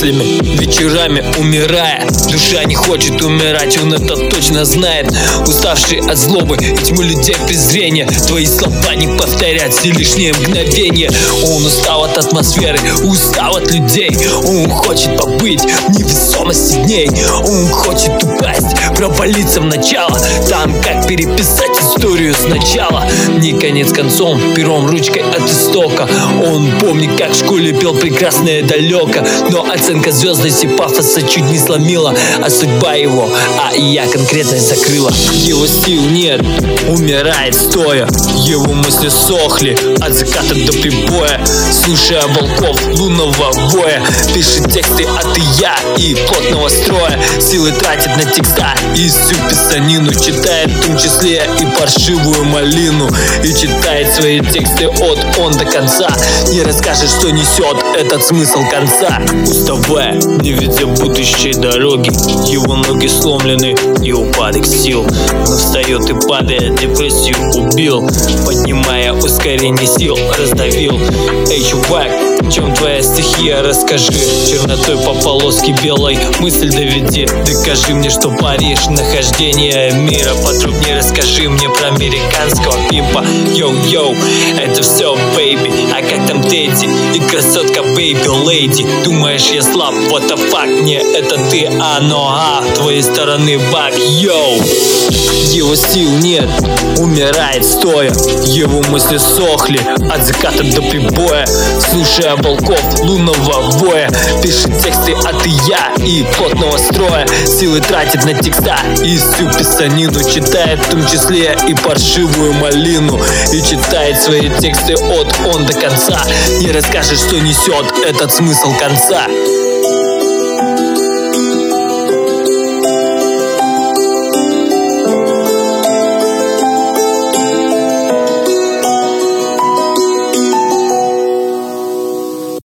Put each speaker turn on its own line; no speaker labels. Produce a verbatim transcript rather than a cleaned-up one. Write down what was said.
мыслями, вечерами умирая. Душа не хочет умирать, он это точно знает. Уставший от злобы и тьмы людей презрения, твои слова не повторять все лишние мгновения. Он устал от атмосферы, устал от людей. Он хочет побыть в невесомости дней. Он хочет упасть, провалиться в начало, там как переписать историю сначала. Не конец концом, пером, ручкой от истока. Он помнит, как в школе пел прекрасное далеко, но оценка звездности пафоса чуть не сломила, а судьба его, а и я конкретность закрыла. Его сил нет, умирает стоя. Его мысли сохли от заката до прибоя, слушая волков лунного воя. Пишет тексты от и я и плотного строя. Силы тратит на текста и всю писанину. Читает в том числе и паршивую малину. И читает свои тексты от он до конца. Не расскажет, что несет этот смысл конца. Уставая, не видя будущей дороги, его ноги сломлены и упадок сил. Но встает и падает, депрессию убил, поднимая ускорение сил, раздавил. Эй, чувак, в чем твоя стихия, расскажи. Чернотой по полоске белой мысль доведи. Докажи мне, что Париж — нахождение мира. Подробнее расскажи мне про американского пимпа. Йоу-йоу, это все, бэйби. А как там Тедди и красотка бэйби лейди? Думаешь, я слаб? What the fuck? Не, это ты, а но а твоей стороны баг. Йоу, его сил нет, умирает стоя. Его мысли сохли от заката до прибоя, слушая волков лунного воя. Пишет тексты от и я и плотного строя. Силы тратит на текста и всю писанину. Читает в том числе и паршивую малину. И читает свои тексты от он до конца. Не расскажет, что несет этот смысл конца.